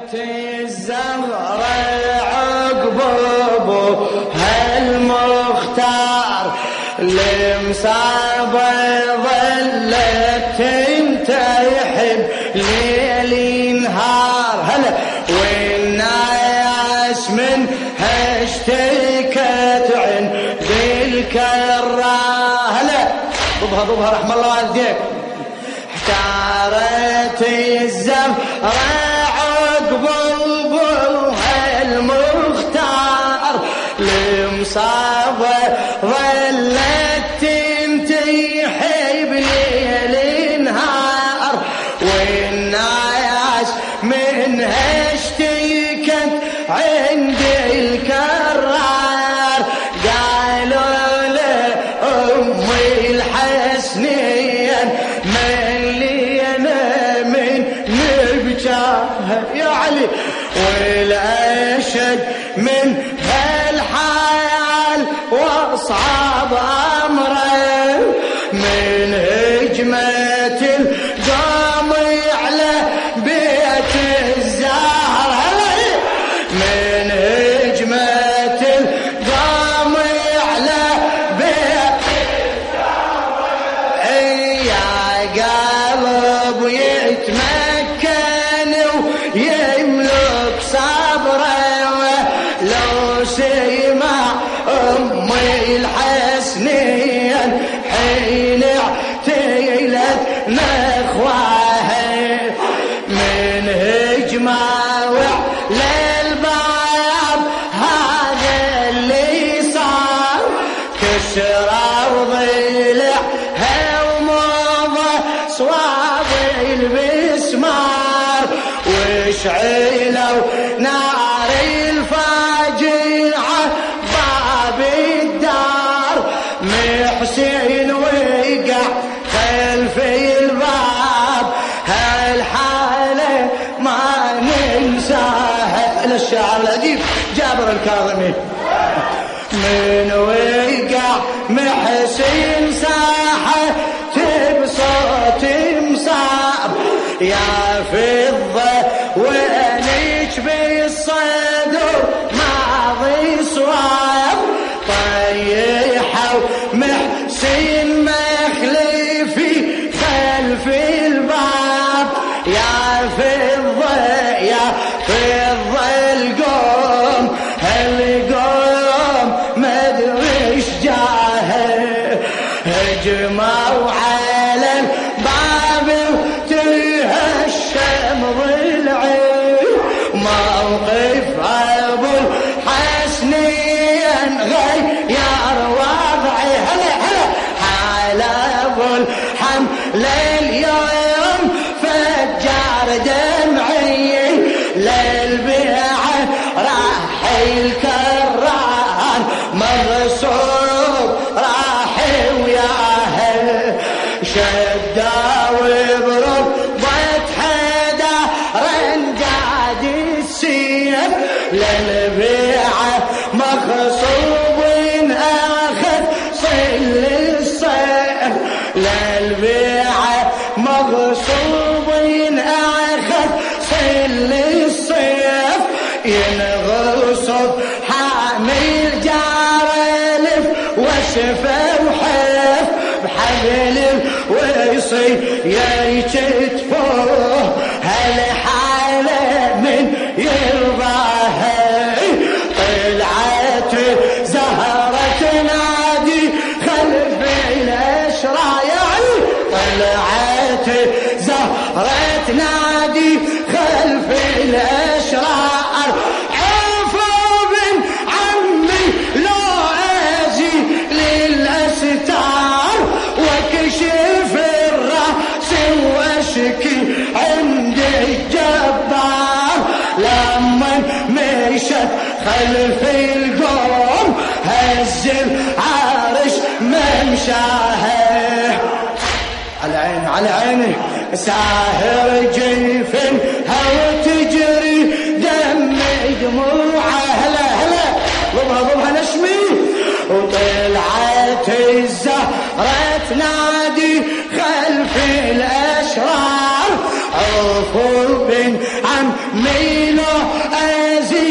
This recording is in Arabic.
الزهرة عقب ابوها المختار المصابة ظلت تنتحب ليل نهار هلا والناس منها اشتكت عند الكرة هلا ضبها رحم الله والديك احتارت الزهرة عقب ابوها المختار المصابة ظلت تنتحب ليل نهار والناس منها اشتكت عند الكرار قالوا له امي الحسنين ملينا من نبجاها يا علي والاشد من هالحال واصعب امره من هجمة القوم على بيت الزهر من هجمة القوم على بيت الزهر يا قلب يتمكن ويملك صبره لو سمع امي الحسنين حين اعتيلت نخواها من هجمة للباب هذا اللي صار كسر ضلعها ومضى صواب المسمار واشعلوا نار الفاجعة باب الدار محسن وقع خلف الباب هالحالة ما ننساها للشاعر الأديب جابر الكاظمي من وقع محسن ساحة بصوت مصاب يا فضة وانيش بالصدر ماضي صواب طيحوا محسن مخلفي خلف الباب يا فضة يا فضة القوم مدري ايش جاهه هجموا على الباب وتهشم ضلعي موقف ابو الحسنين غير وضعي هلا حال ابو الحمل اليوم فجار دمعي للبيعة راح الكران مغصوب راح وياه شدا وبربط حدا رنجاد السيف للبيعة مغصوب اخذ صل الصيف للبيعة مغصوب اخذ صل الصيف ينغصب حامل جارلف وشفه وحف بحبل ويصي يكتفوه هالحالة من يرضاها طلعت زهرة نادي خلف الاشرار طلعت زهرة نادي خلف الاشرار عفوا بن عمي لو اجي للاستار وكشف الراس واشكي عند الجبار لما مشت خلف القوم هز العرش ممشاها على عيني على عيني ساهر جيفنها وتجري دم دموعها هلا ضبها نشمي وطلعت الزهرة تنادي خلف الأشرار عفوا بن عمي لو أزيد